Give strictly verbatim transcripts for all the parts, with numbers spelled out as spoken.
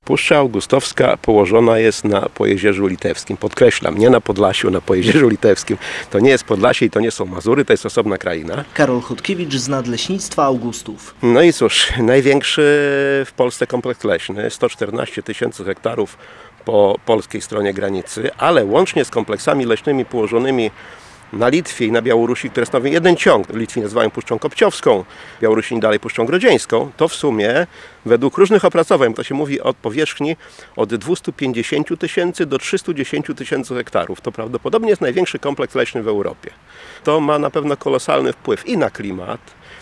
Puszcza Augustowska położona jest na Pojezierzu Litewskim. Podkreślam, nie na Podlasiu, na Pojezierzu Litewskim. To nie jest Podlasie i to nie są Mazury, to jest osobna kraina. Karol Chodkiewicz z Nadleśnictwa Augustów. No i cóż, największy w Polsce kompleks leśny, sto czternaście tysięcy hektarów po polskiej stronie granicy, ale łącznie z kompleksami leśnymi położonymi na Litwie i na Białorusi, które stanowią jeden ciąg, Litwi nazywają Puszczą Kopciowską, Białorusini dalej Puszczą Grodzieńską, to w sumie według różnych opracowań, to się mówi o powierzchni od dwieście pięćdziesiąt tysięcy do trzysta dziesięć tysięcy hektarów. To prawdopodobnie jest największy kompleks leśny w Europie. To ma na pewno kolosalny wpływ i na klimat,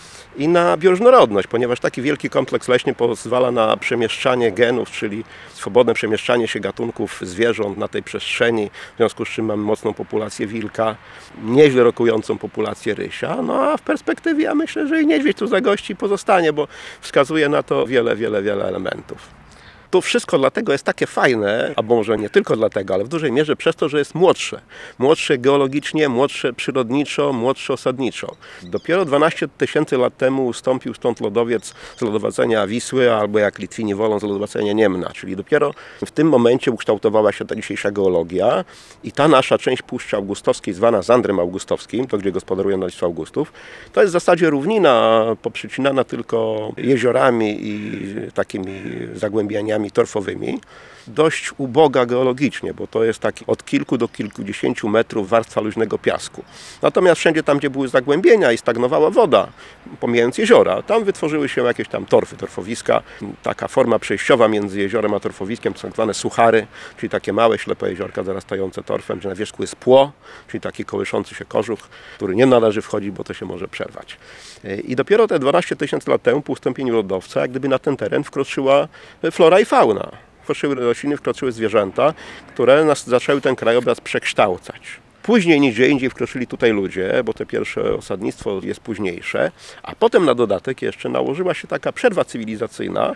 i na bioróżnorodność, ponieważ taki wielki kompleks leśny pozwala na przemieszczanie genów, czyli swobodne przemieszczanie się gatunków zwierząt na tej przestrzeni, w związku z czym mamy mocną populację wilka, nieźle rokującą populację rysia, no a w perspektywie ja myślę, że i niedźwiedź tu zagości pozostanie, bo wskazuje na to wiele, wiele, wiele elementów. To wszystko dlatego jest takie fajne, a może nie tylko dlatego, ale w dużej mierze przez to, że jest młodsze. Młodsze geologicznie, młodsze przyrodniczo, młodsze osadniczo. Dopiero dwanaście tysięcy lat temu ustąpił stąd lodowiec z lodowacenia Wisły, albo jak Litwini wolą z lodowacenia Niemna. Czyli dopiero w tym momencie ukształtowała się ta dzisiejsza geologia i ta nasza część Puszczy Augustowskiej, zwana Zandrem Augustowskim, to gdzie gospodaruje Nadleśnictwo Augustów, to jest w zasadzie równina poprzycinana tylko jeziorami i takimi zagłębianiami torfowymi, dość uboga geologicznie, bo to jest taki od kilku do kilkudziesięciu metrów warstwa luźnego piasku. Natomiast wszędzie tam, gdzie były zagłębienia i stagnowała woda, pomijając jeziora, tam wytworzyły się jakieś tam torfy, torfowiska. Taka forma przejściowa między jeziorem a torfowiskiem to tak zwane suchary, czyli takie małe, ślepe jeziorka zarastające torfem, gdzie na wierzchu jest pło, czyli taki kołyszący się kożuch, który nie należy wchodzić, bo to się może przerwać. I dopiero te dwanaście tysięcy lat temu, po ustąpieniu lodowca, jak gdyby na ten teren wkroczyła flora i fauna. Wkroczyły rośliny, wkroczyły zwierzęta, które nas zaczęły ten krajobraz przekształcać. Później niż gdzie indziej wkroczyli tutaj ludzie, bo to pierwsze osadnictwo jest późniejsze, a potem na dodatek jeszcze nałożyła się taka przerwa cywilizacyjna,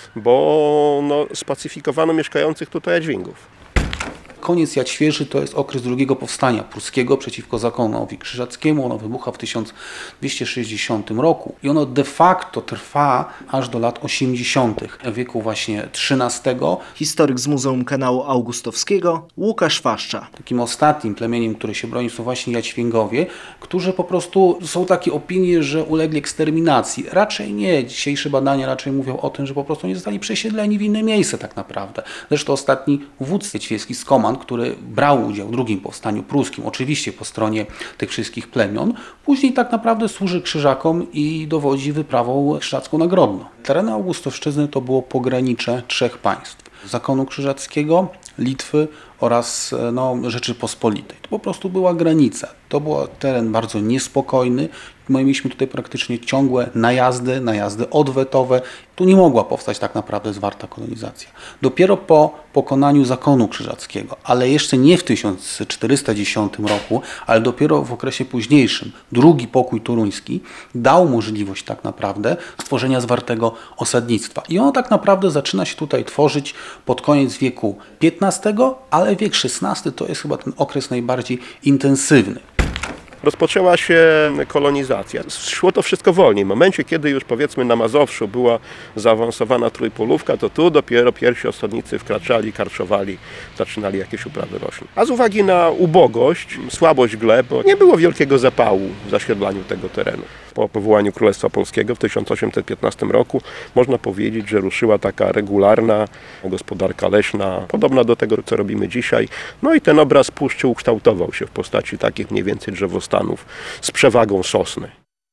bo no, spacyfikowano mieszkających tutaj jadźwingów. Koniec Jadźwieży to jest okres drugiego powstania pruskiego przeciwko zakonowi krzyżackiemu. Ono wybucha w tysiąc dwieście sześćdziesiątym roku i ono de facto trwa aż do lat osiemdziesiątych wieku właśnie trzynastego. Historyk z Muzeum Kanału Augustowskiego Łukasz Waszcza. Takim ostatnim plemieniem, które się broni, są właśnie Jadźwięgowie, którzy po prostu są takie opinie, że ulegli eksterminacji. Raczej nie. Dzisiejsze badania raczej mówią o tym, że po prostu nie zostali przesiedleni w inne miejsce tak naprawdę. Zresztą ostatni wódz jadźwiecki Skoman, który brał udział w drugim powstaniu pruskim, oczywiście po stronie tych wszystkich plemion, później tak naprawdę służy krzyżakom i dowodzi wyprawą krzyżacką na Grodno. Tereny Augustowszczyzny to było pogranicze trzech państw. Zakonu krzyżackiego, Litwy oraz no, Rzeczypospolitej. To po prostu była granica. To był teren bardzo niespokojny. My mieliśmy tutaj praktycznie ciągłe najazdy, najazdy odwetowe. Tu nie mogła powstać tak naprawdę zwarta kolonizacja. Dopiero po pokonaniu zakonu krzyżackiego, ale jeszcze nie w tysiąc czterysta dziesiątym roku, ale dopiero w okresie późniejszym, drugi pokój toruński dał możliwość tak naprawdę stworzenia zwartego osadnictwa. I ono tak naprawdę zaczyna się tutaj tworzyć pod koniec wieku piętnastego, ale wiek szesnasty to jest chyba ten okres najbardziej intensywny. Rozpoczęła się kolonizacja. Szło to wszystko wolniej. W momencie, kiedy już powiedzmy na Mazowszu była zaawansowana trójpolówka, to tu dopiero pierwsi osadnicy wkraczali, karczowali, zaczynali jakieś uprawy roślin. A z uwagi na ubogość, słabość gleb, nie było wielkiego zapału w zasiedlaniu tego terenu. Po powołaniu Królestwa Polskiego w tysiąc osiemset piętnastym roku można powiedzieć, że ruszyła taka regularna gospodarka leśna, podobna do tego, co robimy dzisiaj. No i ten obraz puszczy ukształtował się w postaci takich mniej więcej drzewostanów z przewagą sosny.